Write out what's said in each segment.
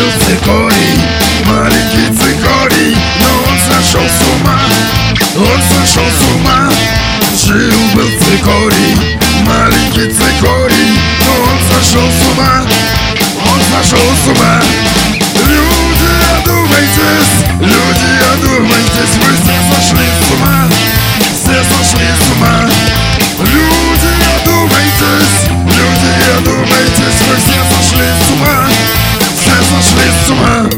был цикорий, маленький цикорий, но он сошел с ума, он сошел с ума. Жил-был цикорий, маленький цикорий, но он сошел с ума, он сошел с ума. Люди, одумайтесь, люди, одумайтесь, вы все сошли с ума, все сошли с ума. Люди, одумайтесь, люди, одумайтесь, вы все сошли с ума, все сошли с ума.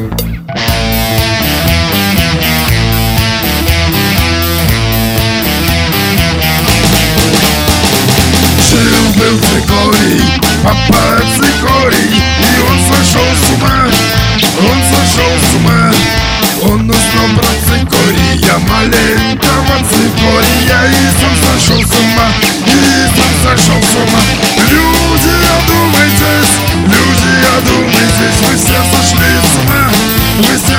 Жил-был цикорий, папа цикорий, и он сошел с ума, он сошел с ума. Он узнал про цикория, маленького цикория, и сам сошел с ума, и сам сошел с ума. Люди, одумайтесь, люди, одумайтесь, вы все сошли с ума, вы все